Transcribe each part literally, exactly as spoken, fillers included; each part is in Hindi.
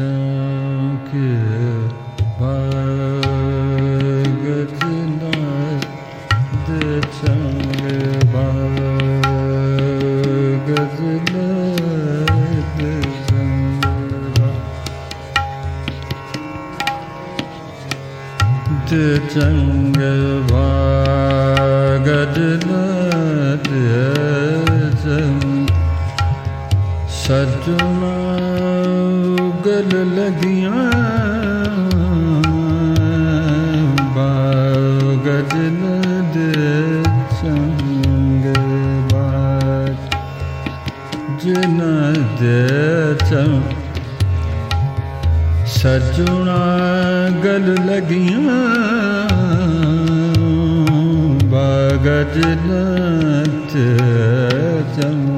सजना गल लगियां बागज दे संग बाज जिन दे संग सजना गल लगियां बागज दे संग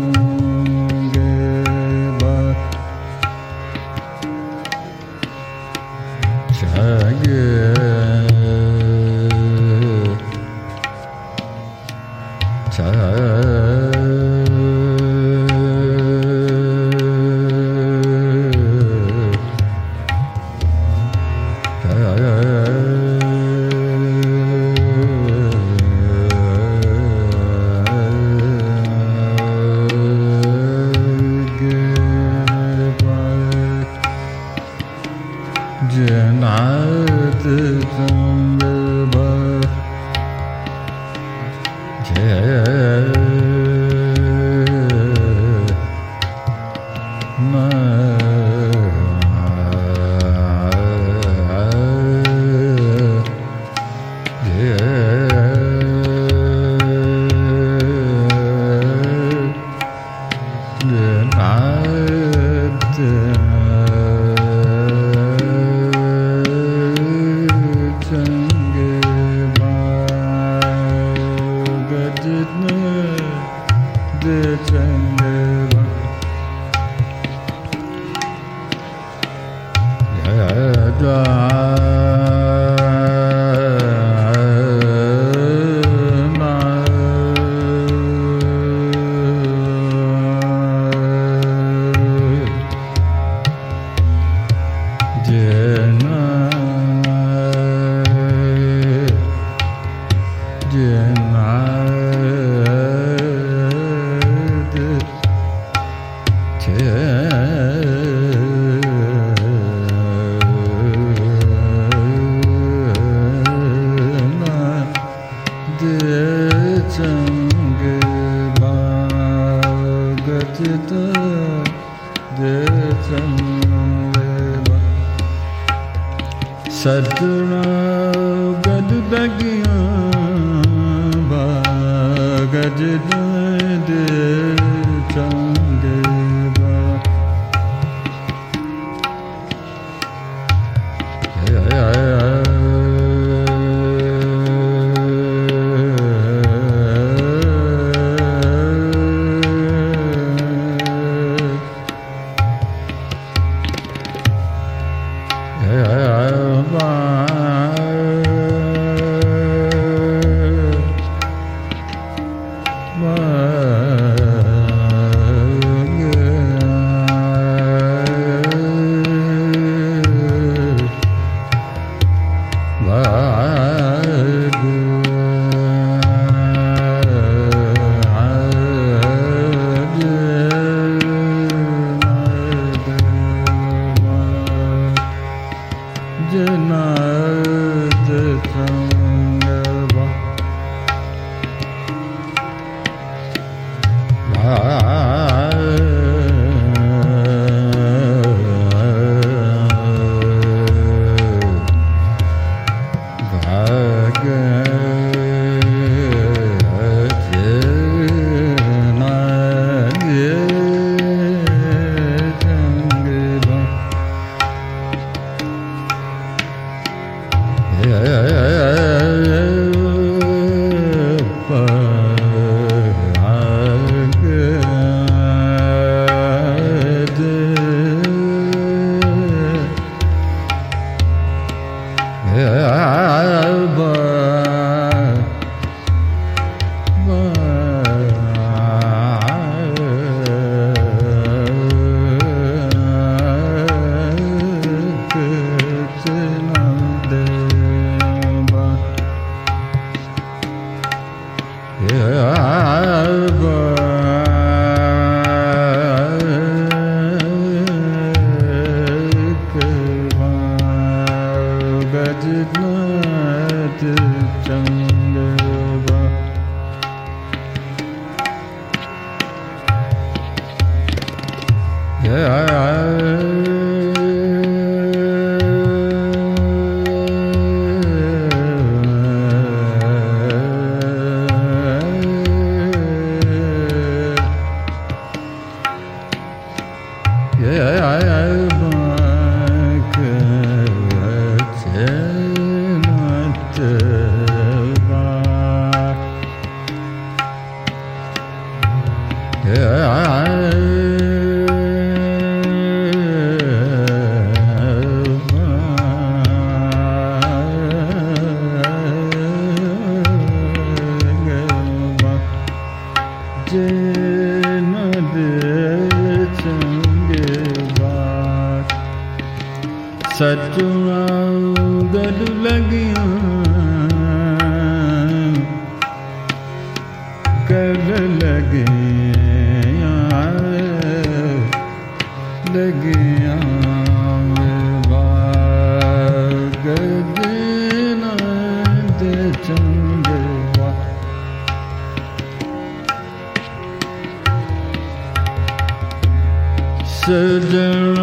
सजना गद दगियां बागज दे चंगे बा सचुआ गल लगिया गल लगिया लगिया गजना दे चंगवा सजना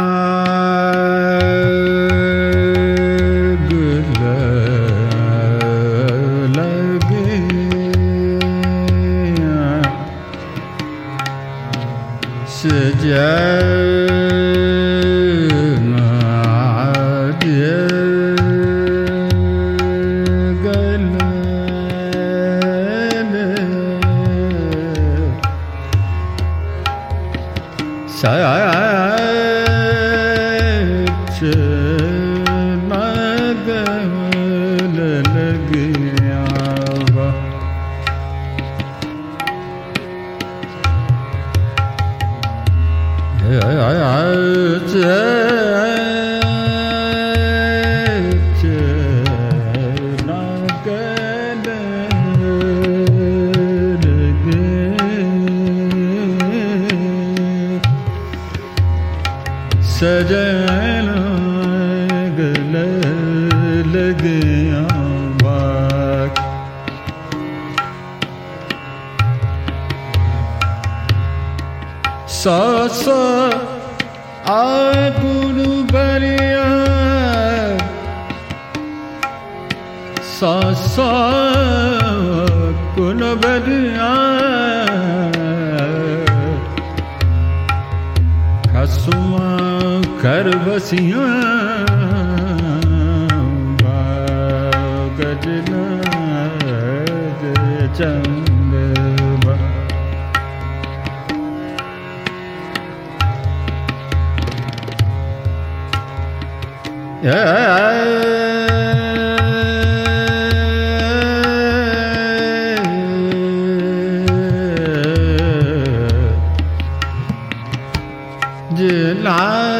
सजना गल लगिया बाक सा सा आगुन बरिया सा सा गुन बरिया खसुमा कर बसिया गजना चंगवा जिला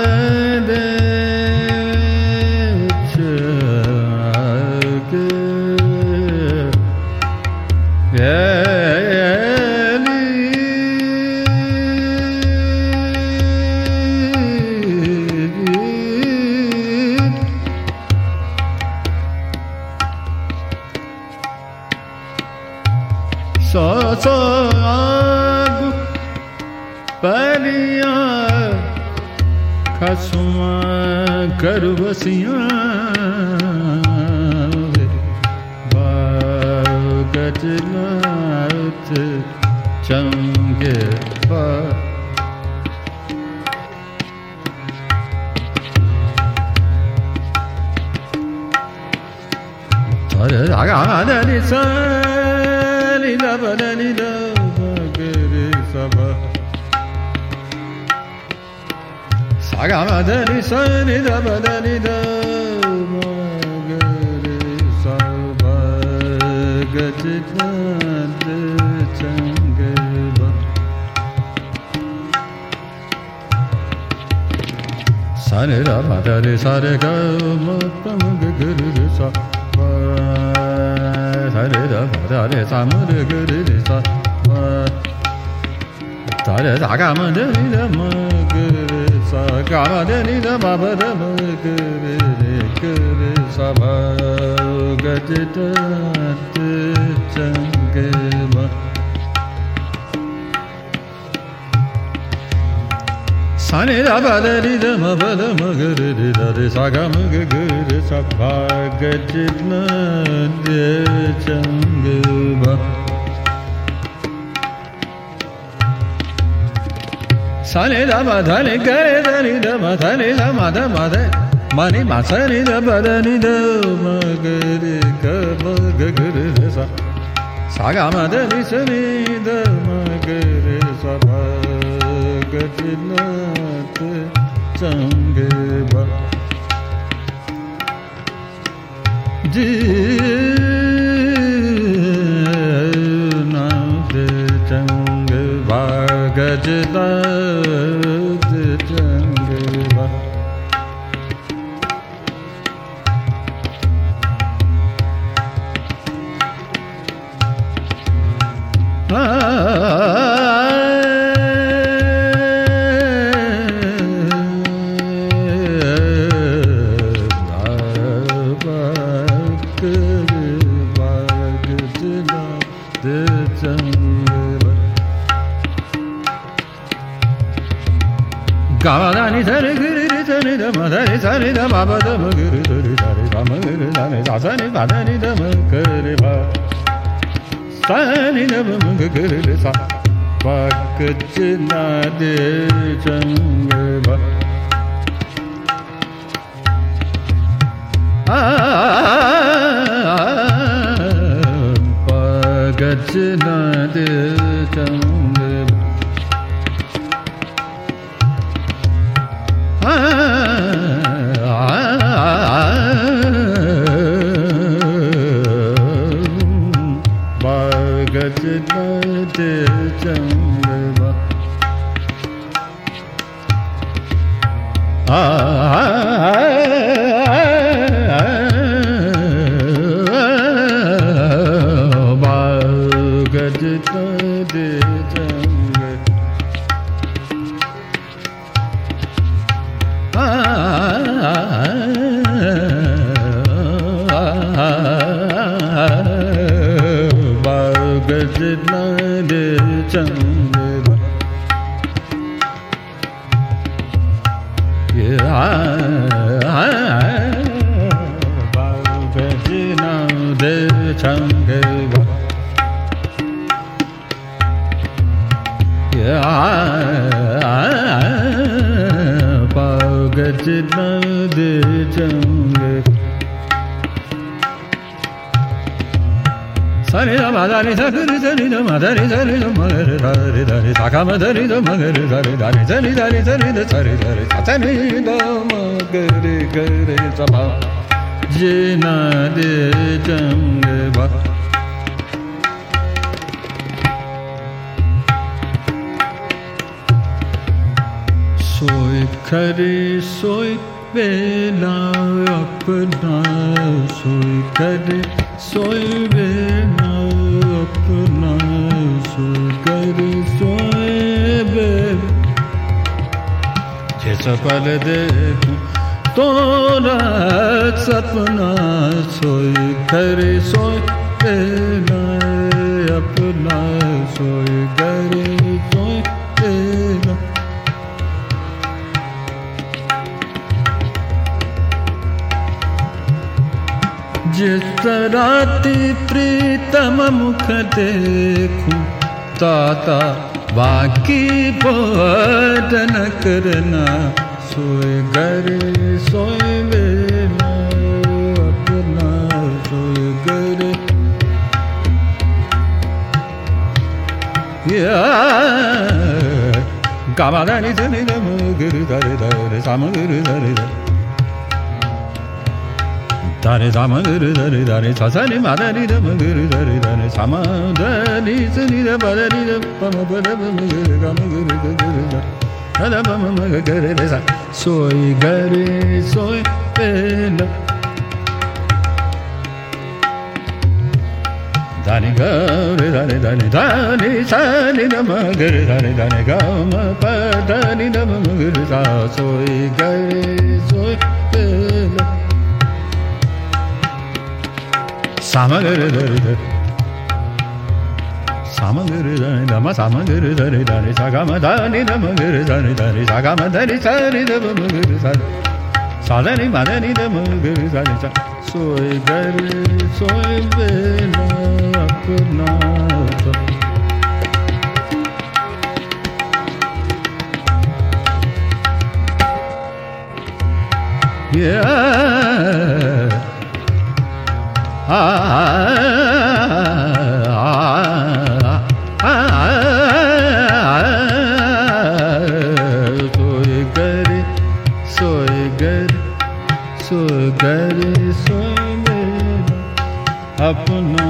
सो सो आगु परिया खसुआ कर बसिया गजनाथ चंगे पा तारे रागा दनि सा नि दा ब नि दा ग रे सा ब सागा मा दनि सा नि दा ब नि दा ग रे सा ब गजनाथ चंगे ब सा नि दा ब रे सा रे ग म प म ग ग रे सा सा रे दा ब रे सा म रे ग रे सा सा रे सा गा म रे दा म ग रे सा गा म रे दा ब ब रे म ग रे रे ग रे सा ब गजनाथ चंगे ब सा नि दा ब रे दा म ब रे म ग रे रे दा रे सा गा म ग ग रे सा ब गजनाथ चंगे ब सा नि दा ब ध नि ग रे दा नि दा म ध नि दा म ध म ध म नि म सा नि दा ब द नि दा म ग रे ग म ग ग रे रे सा सा गा म ध नि सा नि दा म ग रे सा ब गजनाथ चंगे ब जीनाथ चंगे ब गजनाथ चंगे ब sa ni da ma ba da ma ga re da re da re sa ma ga re da re sa sa ni ba da ni da ma ga re ba sa ni da ma ga ga re re sa ba ga chi na de chang ga ba a ba ga chi na de chang सोई करे सोई बेला अपना सोई करे सोई बेला अपना सोई करे सोई बेला जैसा पल देखूं तोरा सपना सोई करे सोई बेला अपना सोई करे सोई बेला जिस राति प्रीतम मुख देखूं ताता बाकी बोध न करना सोए गरे सोए बेला अपना सोए गरे या गामा दानी धनी धम गिर धरे धरे साम गिर धरे धरे Dare sama guru dare dare sa sa ni ma da ni da ma guru dare dare sama da ni sa ni da ba da ni da pa ma pa da ma guru ga ma guru ga guru da da da ma ma ga gare re sa soy gare soy bela da ni ga re da ni da ni da ni sa ni da ma guru dare dare ga ma pa da ni da ma guru sa soy gare soy bela Sama guru dare dare Sama guru dare dama sama guru dare dare sagama dani dama guru dare dare sagama dani sari dama guru sari sadani madani dama guru dare sa soy gare soy bela apna yeah ah soy gare soy gare soy gare soy mera apna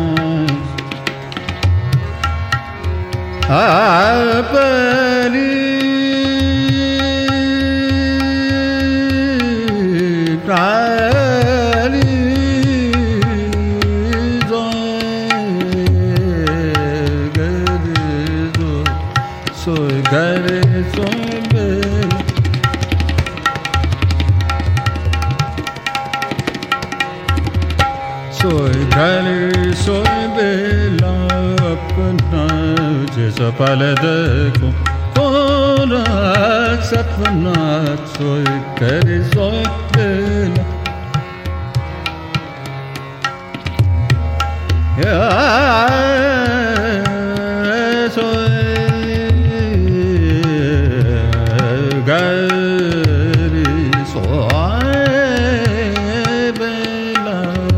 apni prani soy gare soy bela soy gare soy bela apna जैसा पल देखूं सोना सपना सोए करे सोए बेला सोए गरी सोए बेला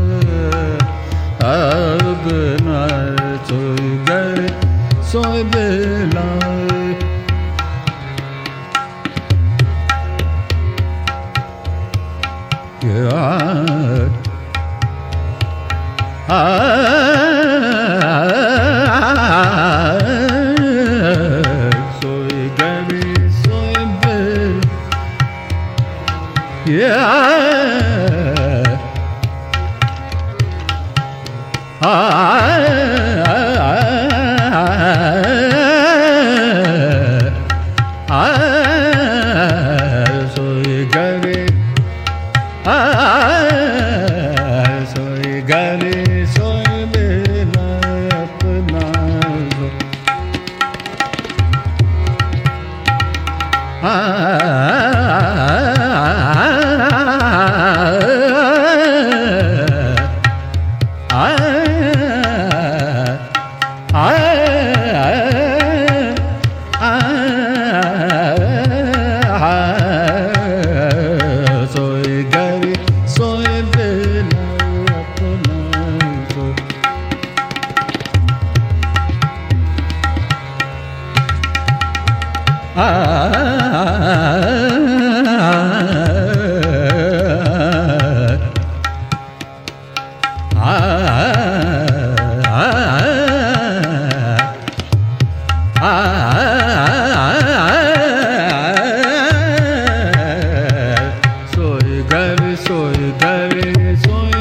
अब ना सोए गरी सोए बेला soy gari soy bel yeah soy gari soy gari soy bela apna soy gari soy bela apna soy gari soy gari soy